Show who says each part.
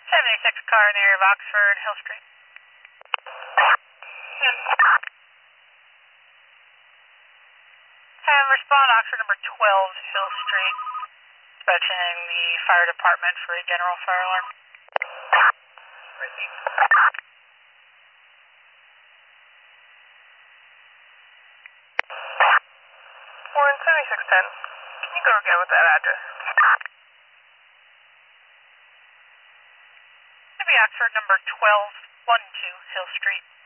Speaker 1: 76 car in the area of Oxford, Hill Street. And respond Oxford number 12, Hill Street. Dispatching the fire department for a general fire alarm.
Speaker 2: Warren 7610. Can you go again with that address?
Speaker 1: Maybe Oxford number 12, 12 Hill Street.